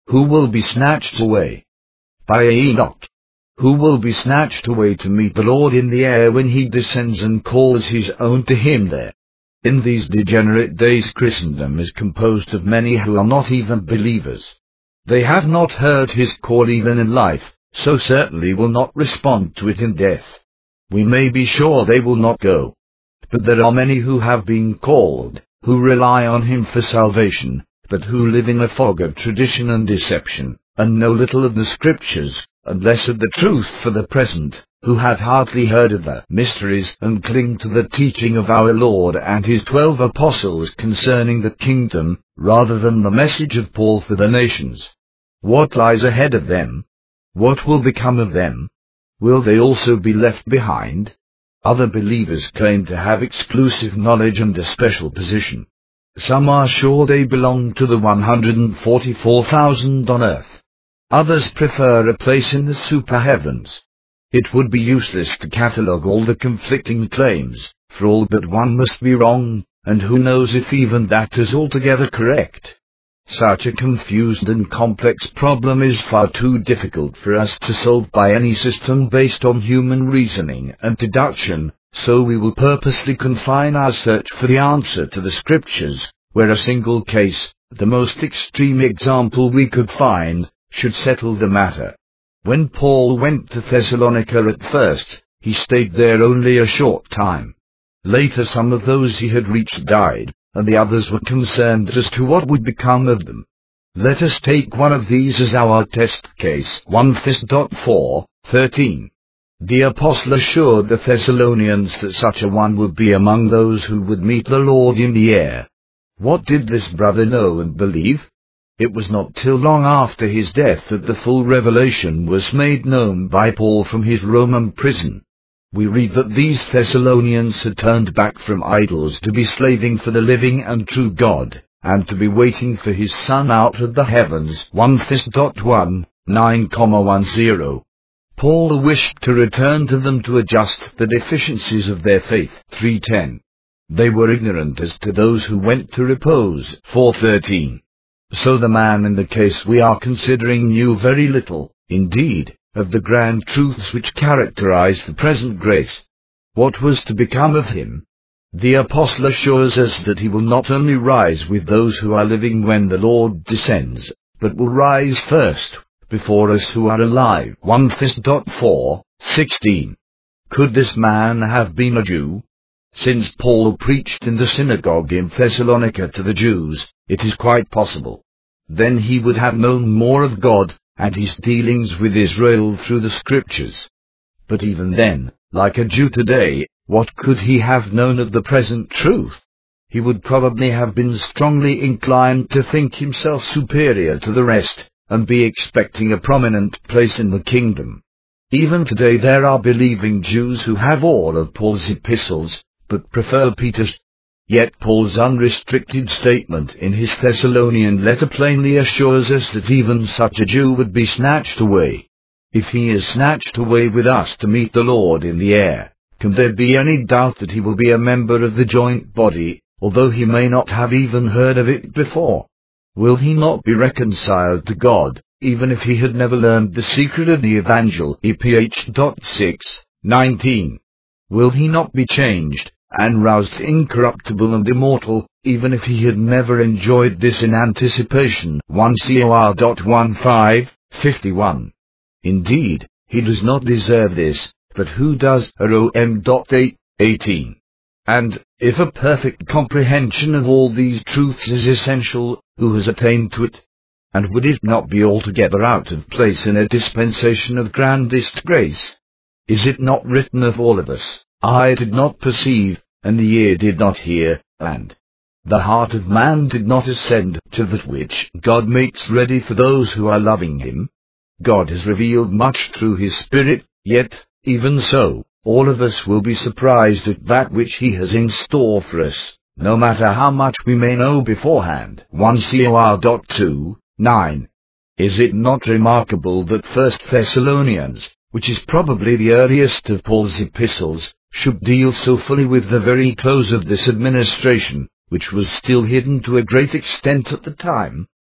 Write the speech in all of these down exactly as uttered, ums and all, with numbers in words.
Who will be snatched away? By Enoch. Who will be snatched away to meet the Lord in the air when he descends and calls his own to him there? In these degenerate days Christendom is composed of many who are not even believers. They have not heard his call even in life, so certainly will not respond to it in death. We may be sure they will not go. But there are many who have been called, who rely on him for salvation, but who live in a fog of tradition and deception, and know little of the Scriptures, and less of the truth for the present, who have hardly heard of the mysteries and cling to the teaching of our Lord and his twelve apostles concerning the kingdom, rather than the message of Paul for the nations. What lies ahead of them? What will become of them? Will they also be left behind? Other believers claim to have exclusive knowledge and a special position. Some are sure they belong to the one hundred forty-four thousand on earth. Others prefer a place in the super heavens. It would be useless to catalogue all the conflicting claims, for all but one must be wrong, and who knows if even that is altogether correct. Such a confused and complex problem is far too difficult for us to solve by any system based on human reasoning and deduction, so we will purposely confine our search for the answer to the Scriptures, where a single case, the most extreme example we could find, should settle the matter. When Paul went to Thessalonica at first, he stayed there only a short time. Later some of those he had reached died, and the others were concerned as to what would become of them. Let us take one of these as our test case. First Thessalonians four thirteen. The apostle assured the Thessalonians that such a one would be among those who would meet the Lord in the air. What did this brother know and believe? It was not till long after his death that the full revelation was made known by Paul from his Roman prison. We read that these Thessalonians had turned back from idols to be slaving for the living and true God, and to be waiting for his Son out of the heavens. First Thessalonians one, nine ten. Paul wished to return to them to adjust the deficiencies of their faith. three ten. They were ignorant as to those who went to repose. four thirteen. So the man in the case we are considering knew very little, indeed, of the grand truths which characterize the present grace. What was to become of him? The apostle assures us that he will not only rise with those who are living when the Lord descends, but will rise first, before us who are alive. First Thessalonians four sixteen. Could this man have been a Jew? Since Paul preached in the synagogue in Thessalonica to the Jews, it is quite possible. Then he would have known more of God and his dealings with Israel through the Scriptures. But even then, like a Jew today, what could he have known of the present truth? He would probably have been strongly inclined to think himself superior to the rest, and be expecting a prominent place in the kingdom. Even today there are believing Jews who have all of Paul's epistles, but prefer Peter's. Yet Paul's unrestricted statement in his Thessalonian letter plainly assures us that even such a Jew would be snatched away. If he is snatched away with us to meet the Lord in the air, can there be any doubt that he will be a member of the joint body, although he may not have even heard of it before? Will he not be reconciled to God, even if he had never learned the secret of the Evangel? E P H six nineteen. Will he not be changed, and roused incorruptible and immortal, even if he had never enjoyed this in anticipation? First Cor. fifteen fifty-one. Indeed, he does not deserve this, but who does? Rom eight eighteen. And, if a perfect comprehension of all these truths is essential, who has attained to it? And would it not be altogether out of place in a dispensation of grandest grace? Is it not written of all of us, eye did not perceive, and the ear did not hear, and the heart of man did not ascend to that which God makes ready for those who are loving him? God has revealed much through his Spirit, yet, even so, all of us will be surprised at that which he has in store for us, no matter how much we may know beforehand. First Cor. two nine. Is it not remarkable that First Thessalonians, which is probably the earliest of Paul's epistles, should deal so fully with the very close of this administration, which was still hidden to a great extent at the time?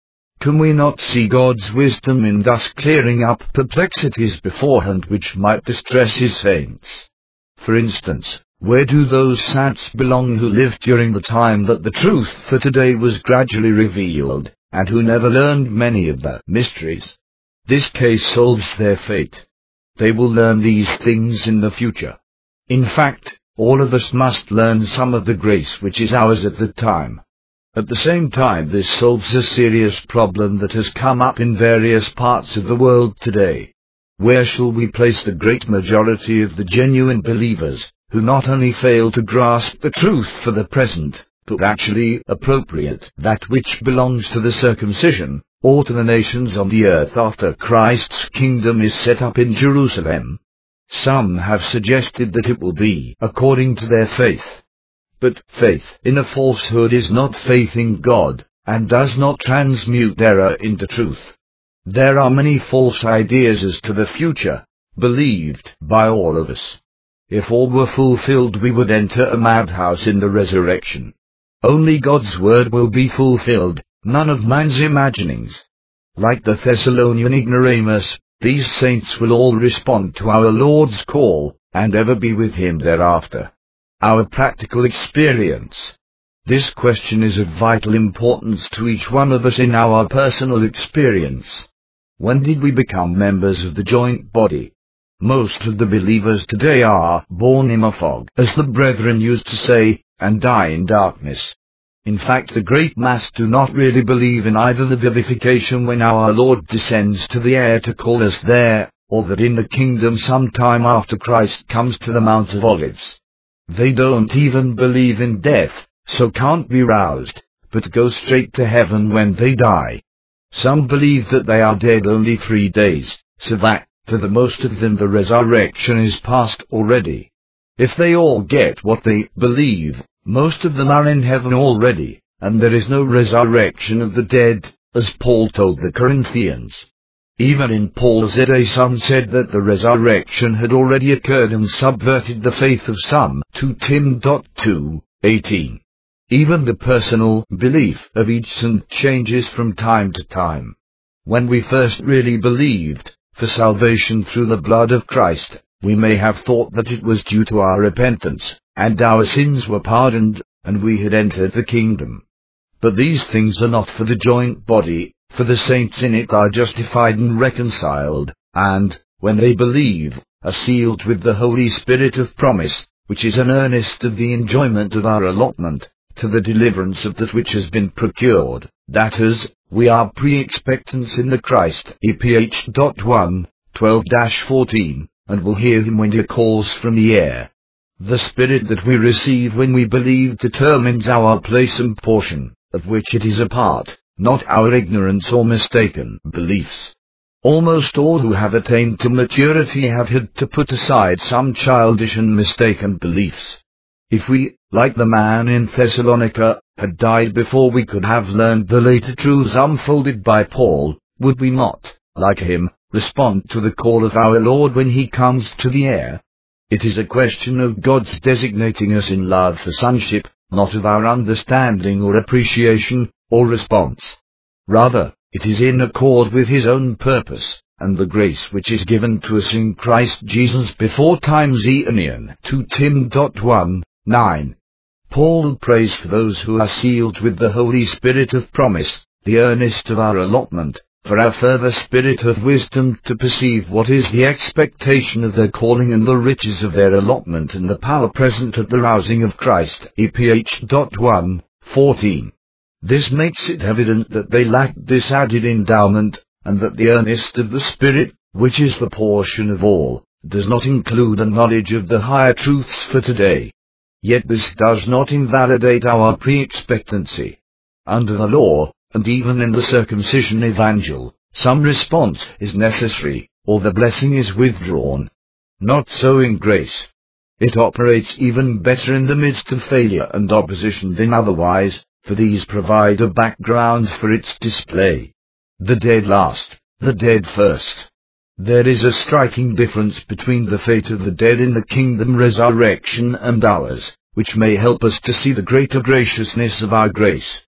Can we not see God's wisdom in thus clearing up perplexities beforehand which might distress his saints? For instance, where do those saints belong who lived during the time that the truth for today was gradually revealed, and who never learned many of the mysteries? This case solves their fate. They will learn these things in the future. In fact, all of us must learn some of the grace which is ours at the time. At the same time, this solves a serious problem that has come up in various parts of the world today. Where shall we place the great majority of the genuine believers, who not only fail to grasp the truth for the present, but actually appropriate that which belongs to the circumcision, or to the nations on the earth after Christ's kingdom is set up in Jerusalem? Some have suggested that it will be according to their faith. But faith in a falsehood is not faith in God, and does not transmute error into truth. There are many false ideas as to the future, believed by all of us. If all were fulfilled, we would enter a madhouse in the resurrection. Only God's word will be fulfilled, none of man's imaginings. Like the Thessalonian ignoramus, these saints will all respond to our Lord's call, and ever be with him thereafter. Our practical experience. This question is of vital importance to each one of us in our personal experience. When did we become members of the joint body? Most of the believers today are born in a fog, as the brethren used to say, and die in darkness. In fact, the great mass do not really believe in either the vivification when our Lord descends to the air to call us there, or that in the kingdom some time after Christ comes to the Mount of Olives. They don't even believe in death, so can't be roused, but go straight to heaven when they die. Some believe that they are dead only three days, so that, for the most of them, the resurrection is past already. If they all get what they believe, most of them are in heaven already, and there is no resurrection of the dead, as Paul told the Corinthians. Even in Paul's day some said that the resurrection had already occurred and subverted the faith of some, Second Timothy two eighteen. Even the personal belief of each saint changes from time to time. When we first really believed, for salvation through the blood of Christ, we may have thought that it was due to our repentance, and our sins were pardoned, and we had entered the kingdom. But these things are not for the joint body, for the saints in it are justified and reconciled, and, when they believe, are sealed with the Holy Spirit of promise, which is an earnest of the enjoyment of our allotment, to the deliverance of that which has been procured, that is, we are pre-expectants in the Christ, E P H one, twelve to fourteen, and will hear him when he calls from the air. The Spirit that we receive when we believe determines our place and portion, of which it is a part, not our ignorance or mistaken beliefs. Almost all who have attained to maturity have had to put aside some childish and mistaken beliefs. If we, like the man in Thessalonica, had died before we could have learned the later truths unfolded by Paul, would we not, like him, respond to the call of our Lord when he comes to the air? It is a question of God's designating us in love for sonship, not of our understanding or appreciation, or response. Rather, it is in accord with his own purpose, and the grace which is given to us in Christ Jesus before time's aeonian. Second Timothy one, nine. Paul prays for those who are sealed with the Holy Spirit of promise, the earnest of our allotment, for our further spirit of wisdom to perceive what is the expectation of their calling and the riches of their allotment and the power present at the rousing of Christ. E P H one, fourteen. This makes it evident that they lack this added endowment, and that the earnest of the Spirit, which is the portion of all, does not include a knowledge of the higher truths for today. Yet this does not invalidate our pre-expectancy. Under the law, and even in the circumcision evangel, some response is necessary, or the blessing is withdrawn. Not so in grace. It operates even better in the midst of failure and opposition than otherwise, for these provide a background for its display. The dead last, the dead first. There is a striking difference between the fate of the dead in the kingdom resurrection and ours, which may help us to see the greater graciousness of our grace.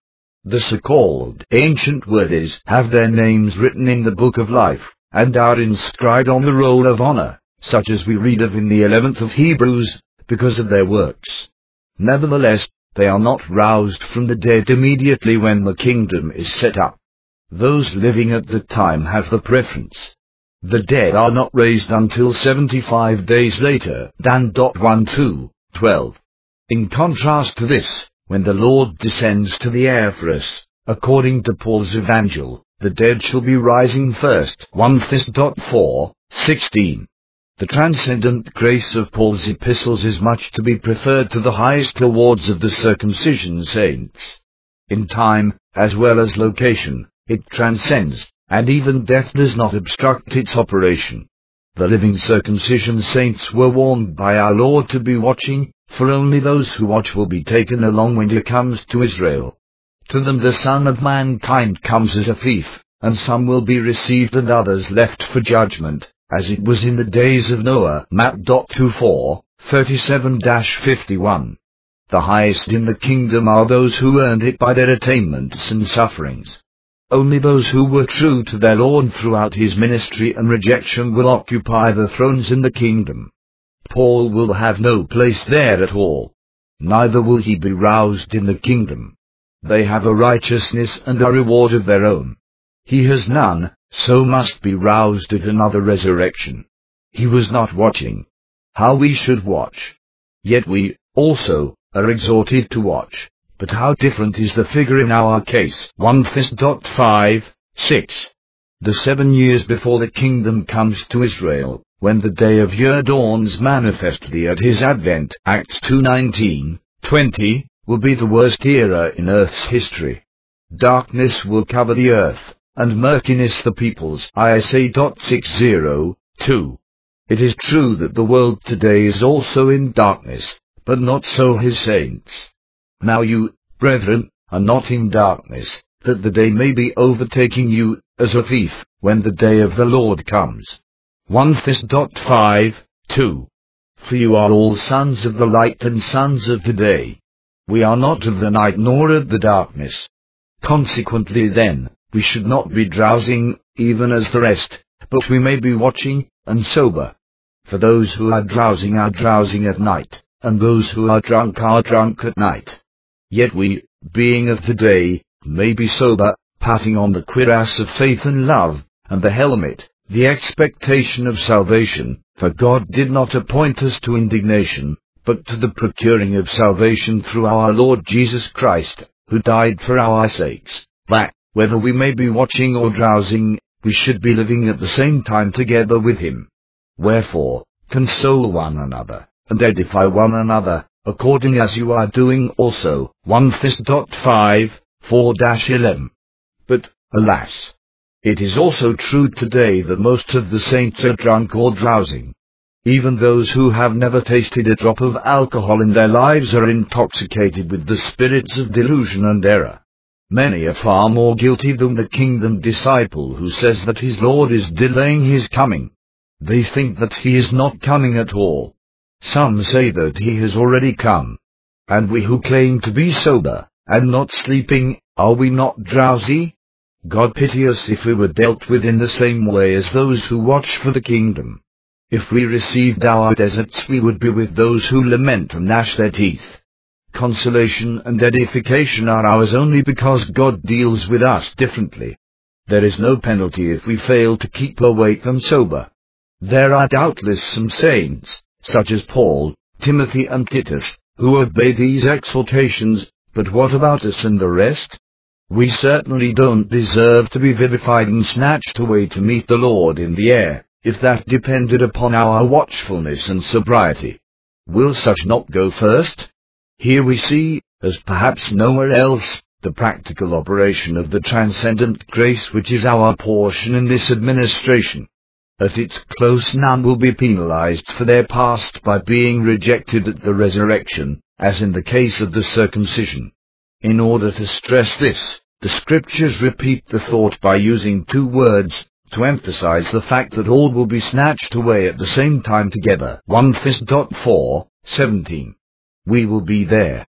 The so-called ancient worthies have their names written in the book of life, and are inscribed on the roll of honor, such as we read of in the eleventh of Hebrews, because of their works. Nevertheless, they are not roused from the dead immediately when the kingdom is set up. Those living at the time have the preference. The dead are not raised until seventy-five days later. Dan. one two twelve. In contrast to this, when the Lord descends to the air for us, according to Paul's evangel, the dead shall be rising first. First Thessalonians four sixteen. The transcendent grace of Paul's epistles is much to be preferred to the highest awards of the circumcision saints. In time, as well as location, it transcends, and even death does not obstruct its operation. The living circumcision saints were warned by our Lord to be watching, for only those who watch will be taken along when he comes to Israel. To them the Son of Mankind comes as a thief, and some will be received and others left for judgment, as it was in the days of Noah. Matt. twenty-four thirty-seven to fifty-one. The highest in the kingdom are those who earned it by their attainments and sufferings. Only those who were true to their Lord throughout his ministry and rejection will occupy the thrones in the kingdom. Paul will have no place there at all. Neither will he be roused in the kingdom. They have a righteousness and a reward of their own. He has none, so must be roused at another resurrection. He was not watching. How we should watch. Yet we, also, are exhorted to watch. But how different is the figure in our case. First Thessalonians five six. The seven years before the kingdom comes to Israel, when the day of year dawns manifestly at his advent, Acts two nineteen twenty, will be the worst era in earth's history. Darkness will cover the earth, and murkiness the peoples. Isaiah six oh two. It is true that the world today is also in darkness, but not so his saints. Now you, brethren, are not in darkness, that the day may be overtaking you, as a thief, when the day of the Lord comes. First Thessalonians five two. For you are all sons of the light and sons of the day. We are not of the night nor of the darkness. Consequently then, we should not be drowsing, even as the rest, but we may be watching, and sober. For those who are drowsing are drowsing at night, and those who are drunk are drunk at night. Yet we, being of the day, may be sober, patting on the cuirass of faith and love, and the helmet, the expectation of salvation, for God did not appoint us to indignation, but to the procuring of salvation through our Lord Jesus Christ, who died for our sakes, that, whether we may be watching or drowsing, we should be living at the same time together with him. Wherefore, console one another, and edify one another, according as you are doing also. First Thessalonians five four to eleven. But, alas! It is also true today that most of the saints are drunk or drowsing. Even those who have never tasted a drop of alcohol in their lives are intoxicated with the spirits of delusion and error. Many are far more guilty than the kingdom disciple who says that his Lord is delaying his coming. They think that he is not coming at all. Some say that he has already come. And we who claim to be sober, and not sleeping, are we not drowsy? God pity us if we were dealt with in the same way as those who watch for the kingdom. If we received our deserts, we would be with those who lament and gnash their teeth. Consolation and edification are ours only because God deals with us differently. There is no penalty if we fail to keep awake and sober. There are doubtless some saints, such as Paul, Timothy and Titus, who obey these exhortations, but what about us and the rest? We certainly don't deserve to be vivified and snatched away to meet the Lord in the air, if that depended upon our watchfulness and sobriety. Will such not go first? Here we see, as perhaps nowhere else, the practical operation of the transcendent grace which is our portion in this administration. At its close none will be penalized for their past by being rejected at the resurrection, as in the case of the circumcision. In order to stress this, the Scriptures repeat the thought by using two words, to emphasize the fact that all will be snatched away at the same time together. First Thessalonians four seventeen. We will be there.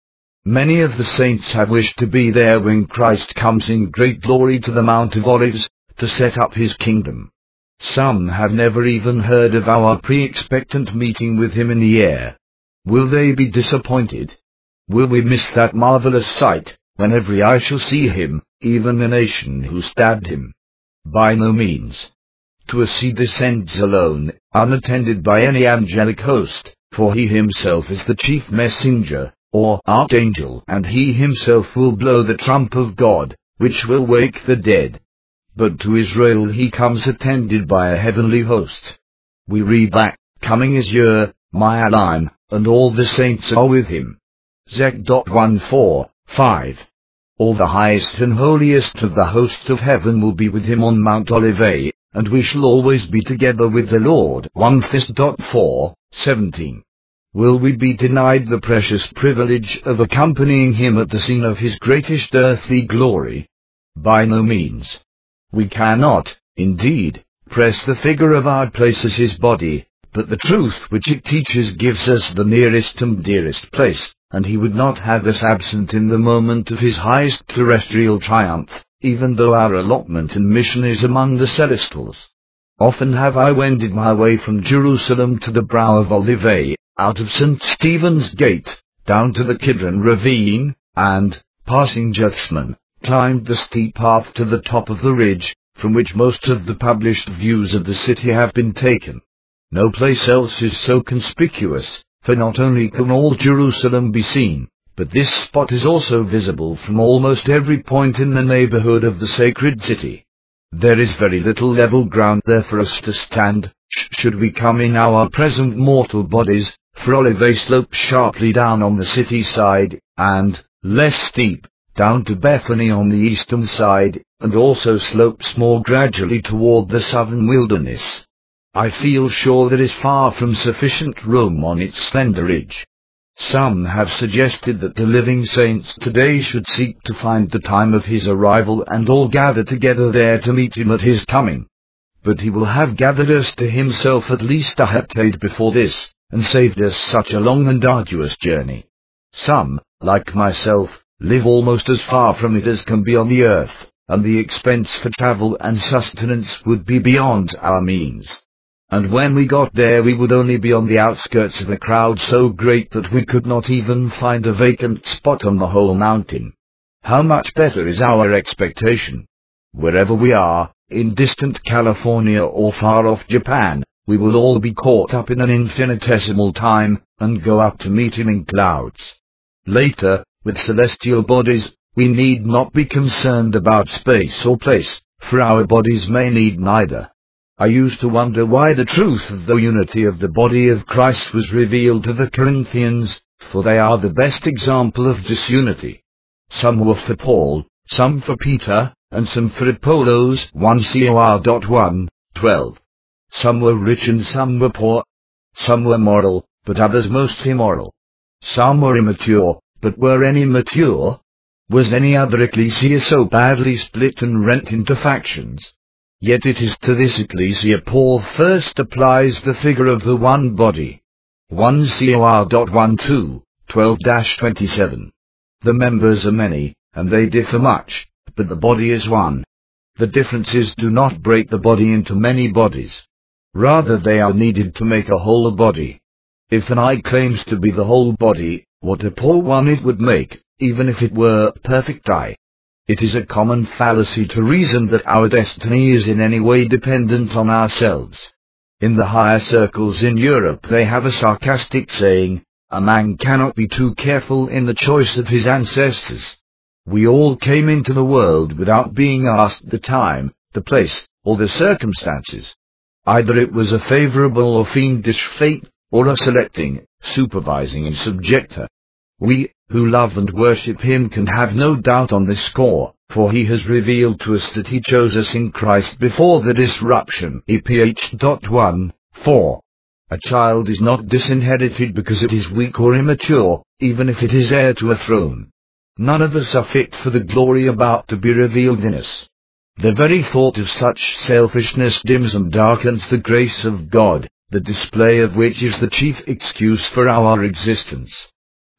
Many of the saints have wished to be there when Christ comes in great glory to the Mount of Olives, to set up his kingdom. Some have never even heard of our pre-expectant meeting with him in the air. Will they be disappointed? Will we miss that marvelous sight, when every eye shall see him, even the nation who stabbed him? By no means. To us he descends alone, unattended by any angelic host, for he himself is the chief messenger, or archangel, and he himself will blow the trump of God, which will wake the dead. But to Israel he comes attended by a heavenly host. We read that, coming is Ur, Mialim, and all the saints are with him. Zech one four, five. All the highest and holiest of the hosts of heaven will be with him on Mount Olivet, and we shall always be together with the Lord. First Thessalonians four, seventeen. Will we be denied the precious privilege of accompanying him at the scene of his greatest earthly glory? By no means. We cannot, indeed, press the figure of our place as his body, but the truth which it teaches gives us the nearest and dearest place, and he would not have us absent in the moment of his highest terrestrial triumph, even though our allotment and mission is among the celestials. Often have I wended my way from Jerusalem to the brow of Olivet, out of Saint Stephen's Gate, down to the Kidron ravine, and, passing Gethsemane, climbed the steep path to the top of the ridge, from which most of the published views of the city have been taken. No place else is so conspicuous, for not only can all Jerusalem be seen, but this spot is also visible from almost every point in the neighborhood of the sacred city. There is very little level ground there for us to stand, sh should we come in our present mortal bodies, for Olivet slopes sharply down on the city side, and, less steep, down to Bethany on the eastern side, and also slopes more gradually toward the southern wilderness. I feel sure there is far from sufficient room on its slender ridge. Some have suggested that the living saints today should seek to find the time of his arrival and all gather together there to meet him at his coming. But he will have gathered us to himself at least a heptade before this, and saved us such a long and arduous journey. Some, like myself, live almost as far from it as can be on the earth, and the expense for travel and sustenance would be beyond our means. And when we got there we would only be on the outskirts of a crowd so great that we could not even find a vacant spot on the whole mountain. How much better is our expectation? Wherever we are, in distant California or far off Japan, we will all be caught up in an infinitesimal time, and go up to meet him in clouds. Later, with celestial bodies, we need not be concerned about space or place, for our bodies may need neither. I used to wonder why the truth of the unity of the body of Christ was revealed to the Corinthians, for they are the best example of disunity. Some were for Paul, some for Peter, and some for Apollos. First Cor one, twelve. Some were rich and some were poor. Some were moral, but others most immoral. Some were immature, but were any mature? Was any other ecclesia so badly split and rent into factions? Yet it is to this ecclesia Paul first applies the figure of the one body. First Cor one two, twelve to twenty-seven. The members are many, and they differ much, but the body is one. The differences do not break the body into many bodies. Rather they are needed to make a whole body. If an eye claims to be the whole body, what a poor one it would make, even if it were a perfect eye. It is a common fallacy to reason that our destiny is in any way dependent on ourselves. In the higher circles in Europe they have a sarcastic saying, a man cannot be too careful in the choice of his ancestors. We all came into the world without being asked the time, the place, or the circumstances. Either it was a favorable or fiendish fate, or a selecting, supervising and subjector. We, who love and worship him, can have no doubt on this score, for he has revealed to us that he chose us in Christ before the disruption. E P H one, four. A child is not disinherited because it is weak or immature, even if it is heir to a throne. None of us are fit for the glory about to be revealed in us. The very thought of such selfishness dims and darkens the grace of God, the display of which is the chief excuse for our existence.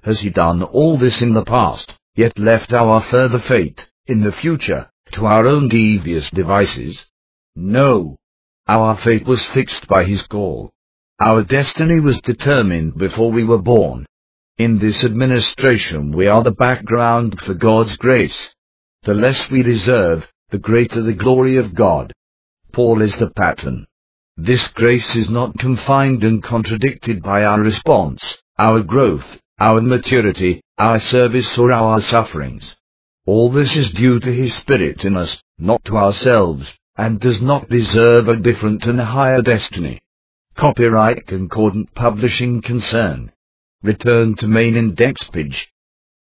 has he done all this in the past, yet left our further fate, in the future, to our own devious devices? No. Our fate was fixed by his call. Our destiny was determined before we were born. In this administration we are the background for God's grace. The less we deserve, the greater the glory of God. Paul is the pattern. This grace is not confined and contradicted by our response, our growth, our maturity, our service or our sufferings. All this is due to his Spirit in us, not to ourselves, and does not deserve a different and higher destiny. Copyright Concordant Publishing Concern. Return to main index page.